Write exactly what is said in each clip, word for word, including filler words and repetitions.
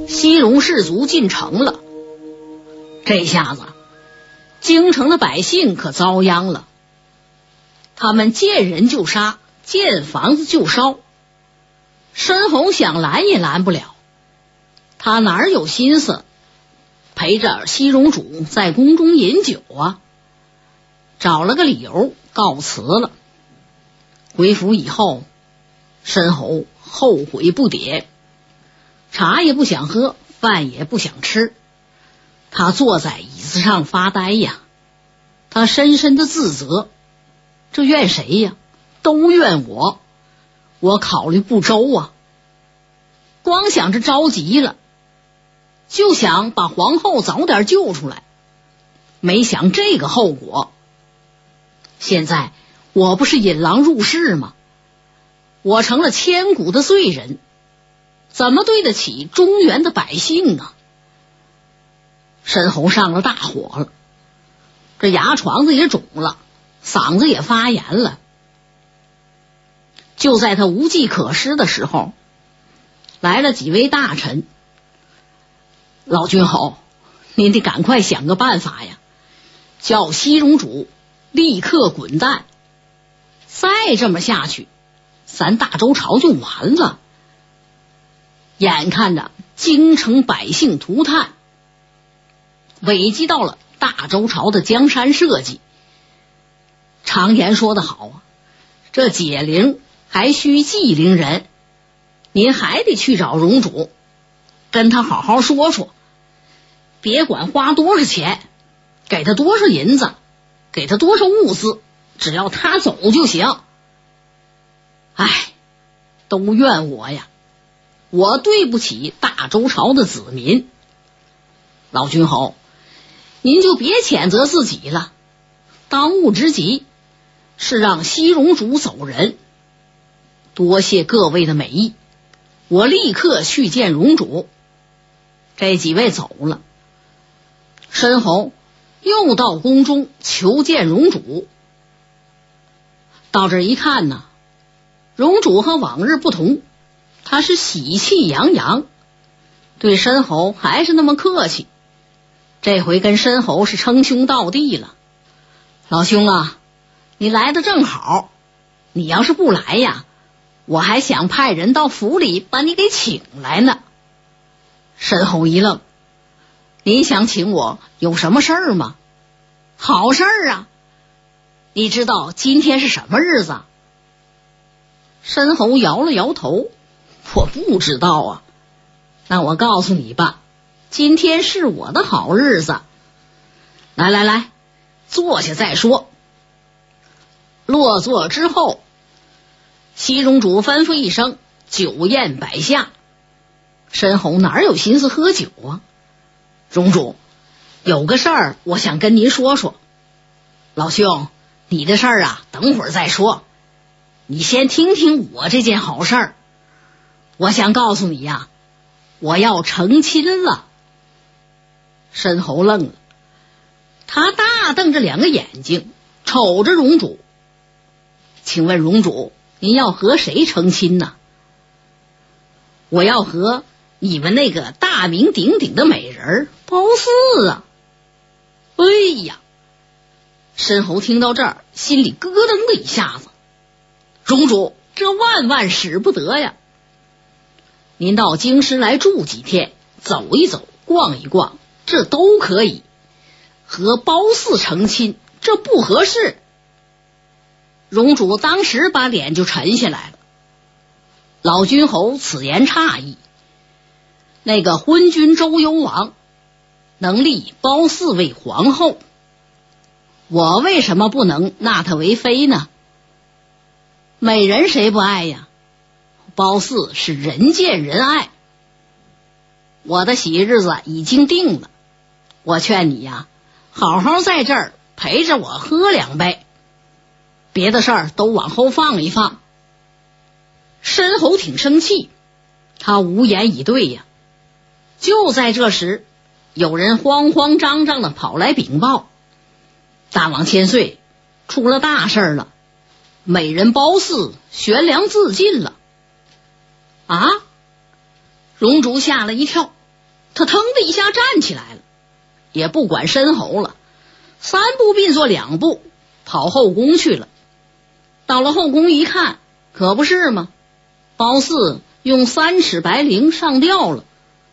西戎士卒进城了。这下子京城的百姓可遭殃了，他们见人就杀，见房子就烧。申侯想拦也拦不了，他哪有心思陪着西戎主在宫中饮酒啊？找了个理由告辞了。回府以后，申侯后悔不迭，茶也不想喝，饭也不想吃，他坐在椅子上发呆呀。他深深的自责，这怨谁呀？都怨我，我考虑不周啊。光想着着急了，就想把皇后早点救出来，没想这个后果。现在我不是引狼入室吗？我成了千古的罪人，怎么对得起中原的百姓啊？申侯上了大火了，这牙床子也肿了，嗓子也发炎了。就在他无计可施的时候，来了几位大臣。老君侯，您得赶快想个办法呀，叫西戎主立刻滚蛋，再这么下去，咱大周朝就完了。眼看着京城百姓涂炭，危及到了大周朝的江山社稷。常言说得好啊，这解铃还需系铃人，您还得去找戎主，跟他好好说说，别管花多少钱，给他多少银子，给他多少物资，只要他走就行。唉，都怨我呀，我对不起大周朝的子民。老君侯，您就别谴责自己了，当务之急是让西戎主走人。多谢各位的美意，我立刻去见戎主。这几位走了，申侯又到宫中求见戎主。到这一看呢，戎主和往日不同，他是喜气洋洋，对申侯还是那么客气。这回跟申侯是称兄道弟了。老兄啊，你来的正好，你要是不来呀，我还想派人到府里把你给请来呢。申侯一愣，您想请我有什么事儿吗？好事儿啊，你知道今天是什么日子？申侯摇了摇头，我不知道啊。那我告诉你吧，今天是我的好日子。来来来，坐下再说。落座之后，西戎主吩咐一声，酒宴摆下。申侯哪有心思喝酒啊？戎主，有个事儿我想跟您说说。老兄，你的事儿啊，等会儿再说，你先听听我这件好事儿。我想告诉你呀，我要成亲了。申侯愣了，他大瞪着两个眼睛瞅着戎主。请问戎主，您要和谁成亲呢？我要和你们那个大名鼎鼎的美人褒姒啊。哎呀，申侯听到这儿，心里咯噔的一下子。戎主，这万万使不得呀！您到京师来住几天，走一走，逛一逛，这都可以。和褒姒成亲，这不合适。戎主当时把脸就沉下来了。老君侯此言差矣，那个昏君周幽王能立褒姒为皇后，我为什么不能纳她为妃呢？美人谁不爱呀？褒姒是人见人爱。我的喜日子已经定了，我劝你呀，好好在这儿陪着我喝两杯，别的事儿都往后放一放。申侯挺生气，他无言以对呀。就在这时，有人慌慌张张的跑来禀报，大王千岁，出了大事了，美人褒姒悬梁自尽了。啊！戎主吓了一跳， 他腾的一下站起来了，也不管申侯了，三步并作两步跑后宫去了。到了后宫一看，可不是吗？褒姒用三尺白绫上吊了。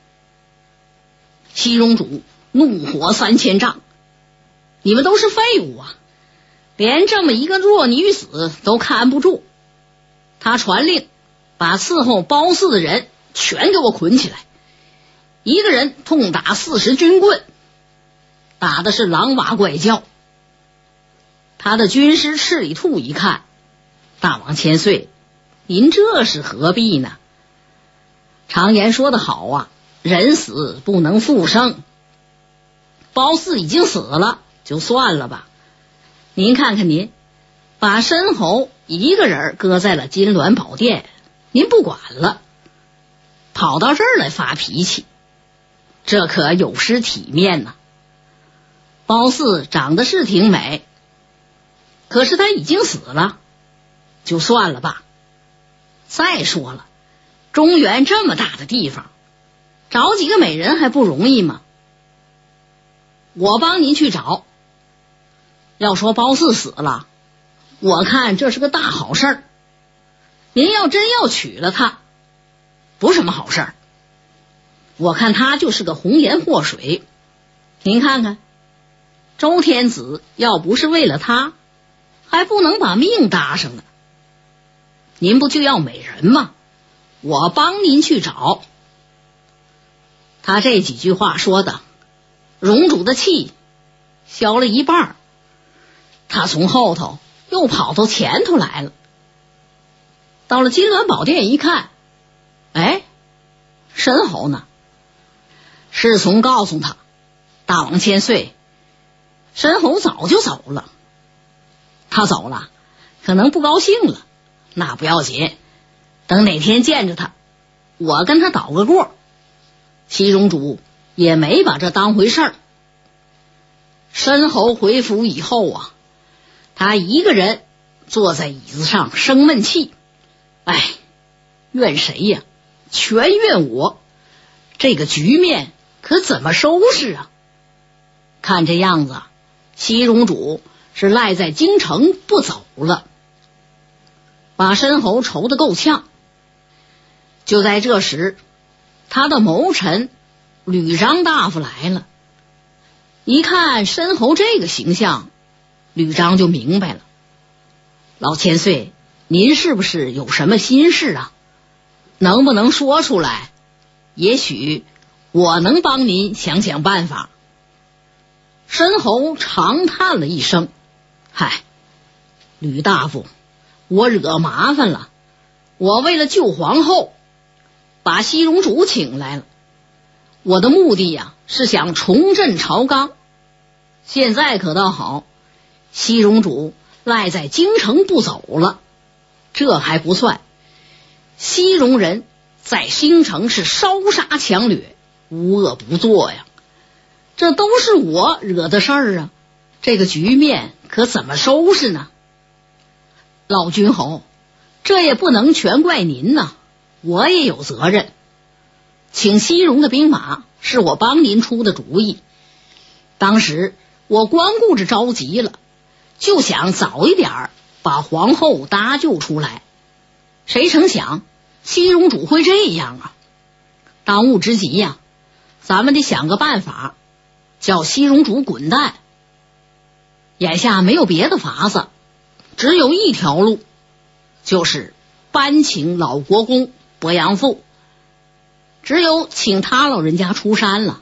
西荣主怒火三千丈，你们都是废物啊，连这么一个弱女子都看不住。他传令把伺候褒姒的人全给我捆起来，一个人痛打四十军棍，打的是狼哇怪叫。他的军师赤里兔一看，大王千岁，您这是何必呢？常言说得好啊，人死不能复生。褒姒已经死了，就算了吧。您看看您，把申侯一个人搁在了金銮宝殿，您不管了，跑到这儿来发脾气，这可有失体面呐。褒姒长得是挺美，可是她已经死了，就算了吧。再说了，中原这么大的地方，找几个美人还不容易吗？我帮您去找。要说褒姒死了，我看这是个大好事儿。您要真要娶了她，不是什么好事儿。我看她就是个红颜祸水。您看看，周天子要不是为了她，还不能把命搭上呢。您不就要美人吗？我帮您去找。他这几句话说的，荣主的气消了一半，他从后头又跑到前头来了。到了金銮宝殿一看，哎，申侯呢？侍从告诉他，大王千岁，申侯早就走了。他走了，可能不高兴了，那不要紧，等哪天见着他，我跟他捣个过。西荣主也没把这当回事儿。申侯回府以后啊，他一个人坐在椅子上生闷气，哎，怨谁呀？全怨我，这个局面可怎么收拾啊？看这样子，西荣主是赖在京城不走了，把申侯愁得够呛。就在这时，他的谋臣吕章大夫来了，一看申侯这个形象，吕章就明白了。老千岁，您是不是有什么心事啊？能不能说出来？也许我能帮您想想办法。申侯长叹了一声，嗨，吕大夫，我惹麻烦了。我为了救皇后，把西荣主请来了。我的目的呀，是想重振朝纲。现在可倒好，西荣主赖在京城不走了。这还不算，西戎人在京城是烧杀抢掠，无恶不作呀。这都是我惹的事儿啊，这个局面可怎么收拾呢？老君侯，这也不能全怪您呐，我也有责任。请西戎的兵马是我帮您出的主意，当时我光顾着着急了，就想早一点把皇后搭救出来，谁成想西戎主会这样啊！当务之急呀，咱们得想个办法，叫西戎主滚蛋。眼下没有别的法子，只有一条路，就是搬请老国公伯阳父。只有请他老人家出山了，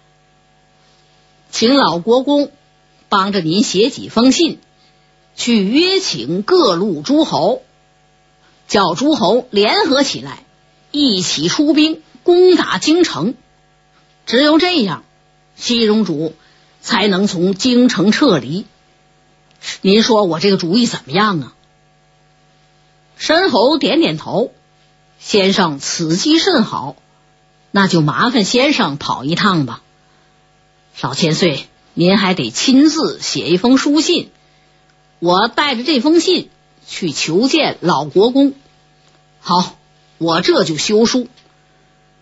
请老国公帮着您写几封信，去约请各路诸侯，叫诸侯联合起来，一起出兵攻打京城。只有这样，西戎主才能从京城撤离。您说我这个主意怎么样啊？申侯点点头，先生此计甚好，那就麻烦先生跑一趟吧。老千岁，您还得亲自写一封书信，我带着这封信去求见老国公。好，我这就修书。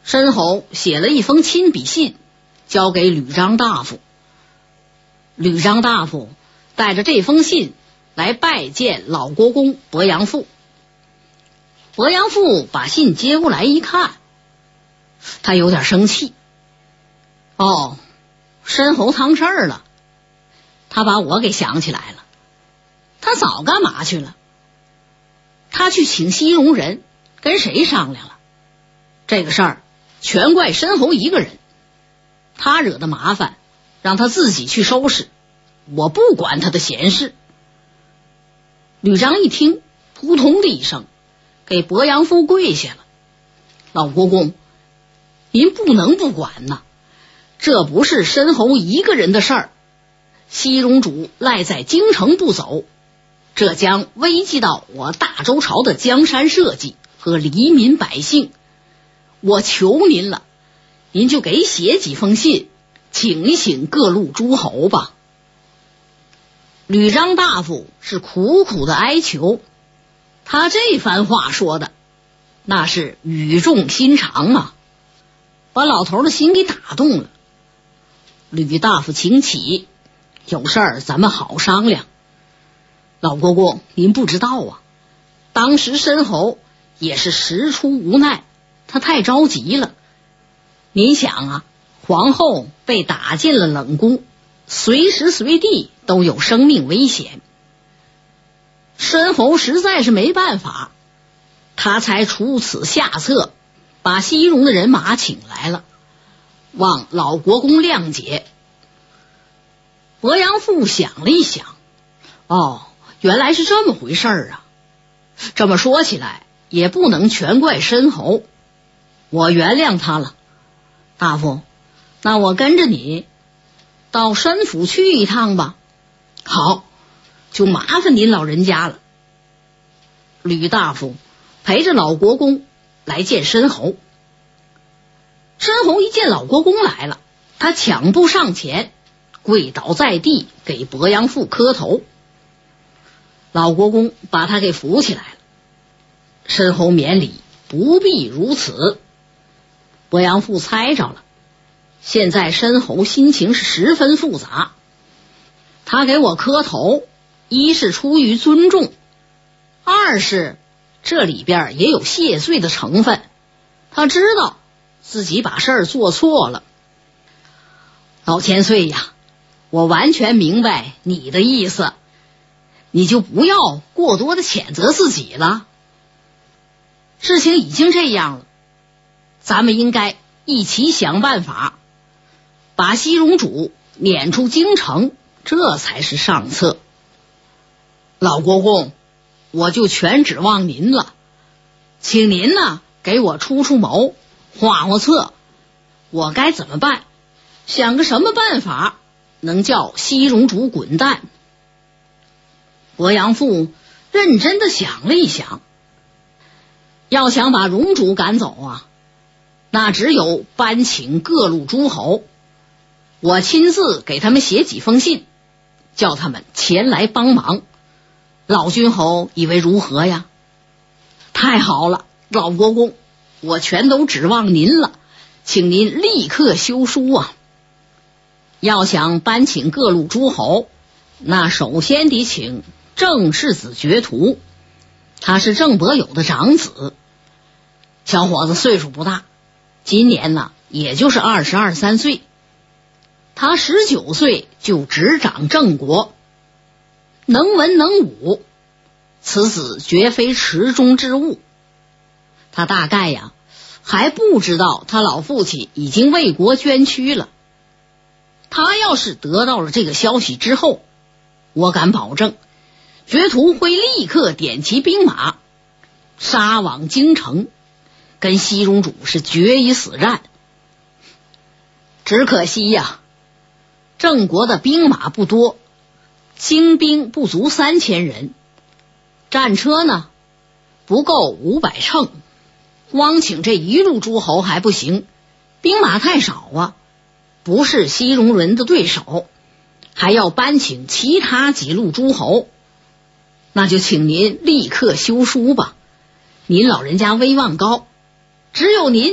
申侯写了一封亲笔信，交给吕张大夫。吕张大夫带着这封信来拜见老国公伯阳父。伯阳父把信接过来一看，他有点生气。哦，申侯藏事儿了，他把我给想起来了。他早干嘛去了？他去请西戎人，跟谁商量了？这个事儿全怪申侯一个人，他惹的麻烦，让他自己去收拾，我不管他的闲事。吕张一听，扑通的一声，给伯阳父跪下了。老国公，您不能不管呐，这不是申侯一个人的事儿，西戎主赖在京城不走，这将危及到我大周朝的江山社稷和黎民百姓。我求您了，您就给写几封信，请一请各路诸侯吧。吕张大夫是苦苦的哀求，他这番话说的那是语重心长啊，把老头的心给打动了。吕大夫请起，有事儿咱们好商量。老国公，您不知道啊，当时申侯也是实出无奈，他太着急了。您想啊，皇后被打进了冷宫，随时随地都有生命危险。申侯实在是没办法，他才出此下策，把西戎的人马请来了，望老国公谅解。伯阳父想了一想，哦，原来是这么回事儿啊。这么说起来，也不能全怪申侯，我原谅他了。大夫，那我跟着你到申府去一趟吧。好，就麻烦您老人家了。吕大夫陪着老国公来见申侯。申侯一见老国公来了，他抢步上前，跪倒在地，给伯阳父磕头。老国公把他给扶起来了。申侯免礼，不必如此。伯阳父猜着了，现在申侯心情是十分复杂。他给我磕头，一是出于尊重，二是这里边也有谢罪的成分，他知道自己把事儿做错了。老千岁呀，我完全明白你的意思，你就不要过多的谴责自己了。事情已经这样了，咱们应该一起想办法，把西戎主撵出京城，这才是上策。老国公，我就全指望您了，请您呢给我出出谋，画画策，我该怎么办？想个什么办法能叫西戎主滚蛋？伯阳父认真的想了一想，要想把戎主赶走啊，那只有搬请各路诸侯，我亲自给他们写几封信，叫他们前来帮忙。老君侯以为如何呀？太好了，老国公，我全都指望您了，请您立刻修书啊。要想搬请各路诸侯，那首先得请郑世子爵图，他是郑伯友的长子，小伙子岁数不大，今年呢也就是二十二三岁。他十九岁就执掌郑国，能文能武，此子绝非池中之物。他大概呀还不知道他老父亲已经为国捐躯了。他要是得到了这个消息之后，我敢保证爵图会立刻点齐兵马杀往京城，跟西戎主是决一死战。只可惜呀，郑国的兵马不多，精兵不足三千人，战车呢不够五百乘，光请这一路诸侯还不行，兵马太少啊，不是西戎人的对手，还要搬请其他几路诸侯。那就请您立刻修书吧，您老人家威望高，只有您才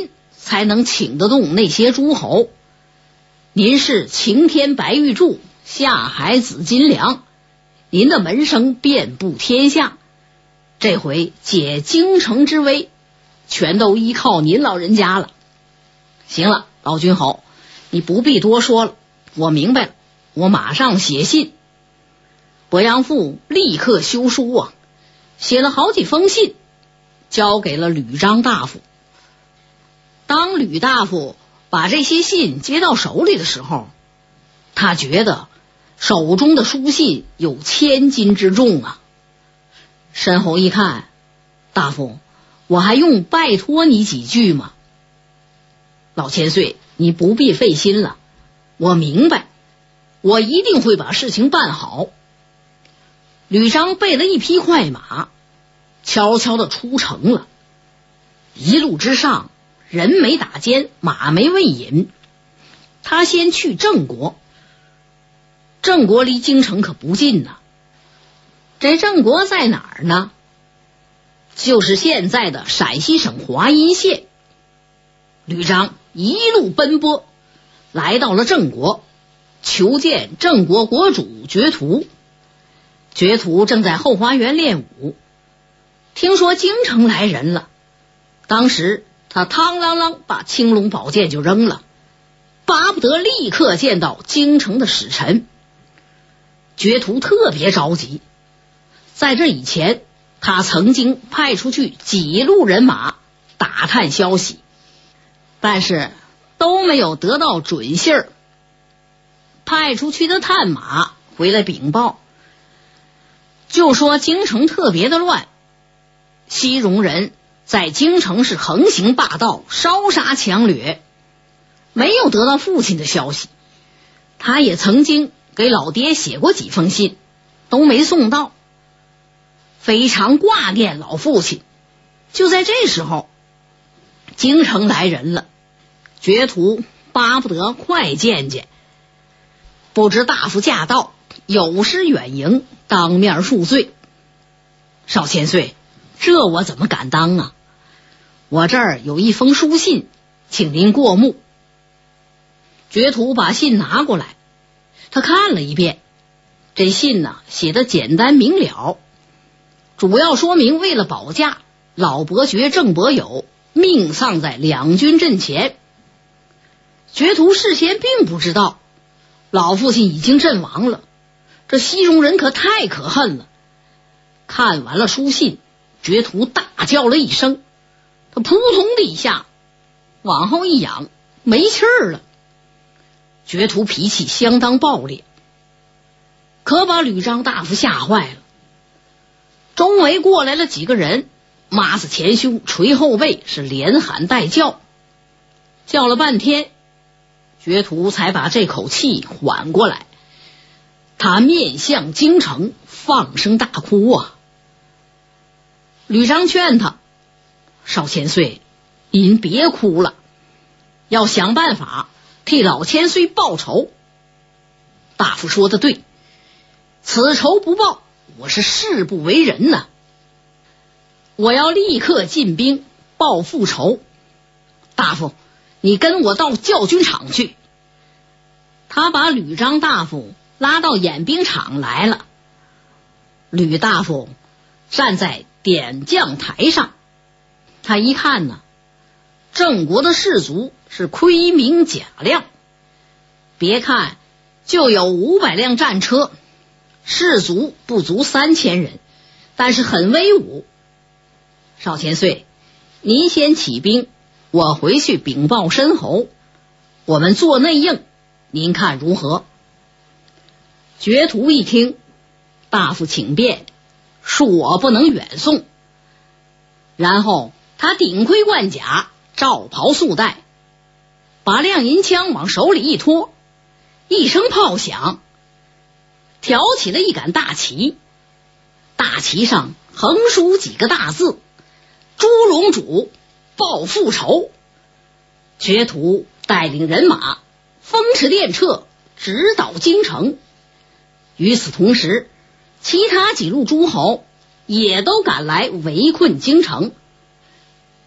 才能请得动那些诸侯。您是擎天白玉柱，下海紫金梁，您的门声遍布天下，这回解京城之危，全都依靠您老人家了。行了，老君侯，你不必多说了，我明白了，我马上写信。伯阳父立刻修书啊，写了好几封信，交给了吕章大夫。当吕大夫把这些信接到手里的时候，他觉得手中的书信有千斤之重啊。申侯一看，大夫，我还用拜托你几句吗？老千岁，你不必费心了，我明白，我一定会把事情办好。吕章备了一匹快马，悄悄地出城了。一路之上，人没打尖，马没喂饮。他先去郑国，郑国离京城可不近呢。这郑国在哪儿呢？就是现在的陕西省华阴县。吕章一路奔波，来到了郑国，求见郑国国主觉图。觉图正在后花园练武，听说京城来人了，当时他嘡啷啷把青龙宝剑就扔了，巴不得立刻见到京城的使臣。觉图特别着急，在这以前他曾经派出去几路人马打探消息，但是都没有得到准信儿。派出去的探马回来禀报，就说京城特别的乱，西戎人在京城是横行霸道，烧杀抢掠，没有得到父亲的消息。他也曾经给老爹写过几封信，都没送到，非常挂念老父亲。就在这时候，京城来人了，觉图巴不得快见见。不知大夫驾到，有失远迎，当面恕罪。少千岁，这我怎么敢当啊？我这儿有一封书信，请您过目。觉图把信拿过来，他看了一遍，这信呢写得简单明了，主要说明为了保驾，老伯爵郑伯友命丧在两军阵前。觉图事先并不知道老父亲已经阵亡了，这西戎人可太可恨了。看完了书信，觉图大叫了一声，他扑通的一下往后一仰，没气儿了。觉图脾气相当暴烈，可把吕章大夫吓坏了。周围过来了几个人，抹死前胸，捶后背，是连喊带叫，叫了半天，觉图才把这口气缓过来。他面向京城，放声大哭啊！吕章劝他，少千岁，您别哭了，要想办法替老千岁报仇。大夫说的对，此仇不报，我是誓不为人呐！我要立刻进兵报复仇。大夫，你跟我到教军场去。他把吕章大夫拉到演兵场来了。吕大夫站在点将台上，他一看呢，郑国的士卒是盔明甲亮，别看就有五百辆战车，士卒不足三千人，但是很威武。少千岁，您先起兵，我回去禀报申侯，我们做内应，您看如何？觉图一听，大夫请便，恕我不能远送。然后他顶盔贯甲，罩袍束带，把亮银枪往手里一托，一声炮响，挑起了一杆大旗，大旗上横书几个大字：猪龙主报复仇。觉图带领人马风驰电掣，直捣京城。与此同时，其他几路诸侯也都赶来围困京城。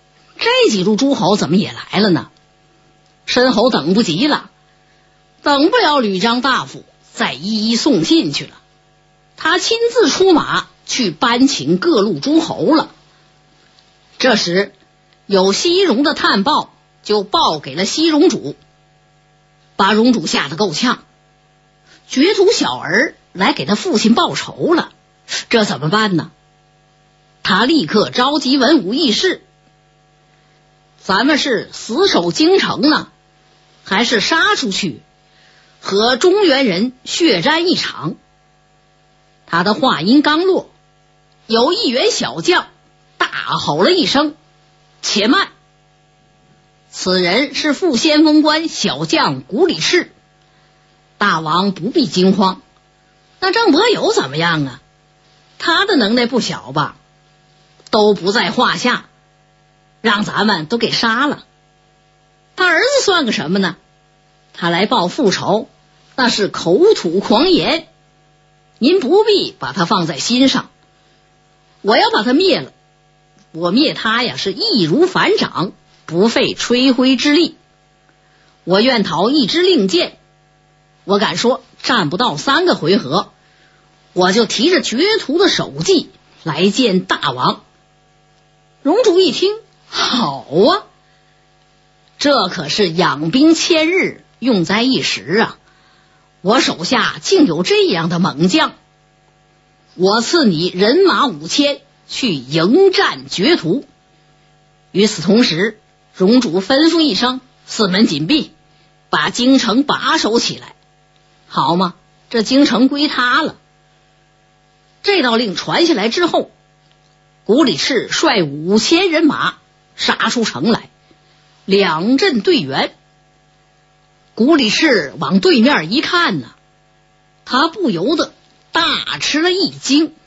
这几路诸侯怎么也来了呢？申侯等不及了，等不了吕张大夫再一一送信去了，他亲自出马去搬请各路诸侯了。这时有西戎的探报就报给了西戎主，把戎主吓得够呛。绝土小儿来给他父亲报仇了，这怎么办呢？他立刻召集文武议事，咱们是死守京城呢，还是杀出去和中原人血战一场？他的话音刚落，有一员小将大吼了一声：且慢！此人是副先锋官小将古里赤。大王不必惊慌，那郑伯友怎么样啊？他的能耐不小吧？都不在话下，让咱们都给杀了。他儿子算个什么呢？他来报复仇，那是口吐狂言，您不必把他放在心上。我要把他灭了，我灭他呀是易如反掌，不费吹灰之力。我愿讨一支令箭，我敢说战不到三个回合，我就提着绝图的首级来见大王。戎主一听，好啊，这可是养兵千日，用在一时啊！我手下竟有这样的猛将，我赐你人马五千去迎战绝图。与此同时，戎主吩咐一声，四门紧闭，把京城把守起来。好嘛，这京城归他了。这道令传下来之后，古里赤率五千人马杀出城来，两阵对员。古里赤往对面一看呢，他不由得大吃了一惊。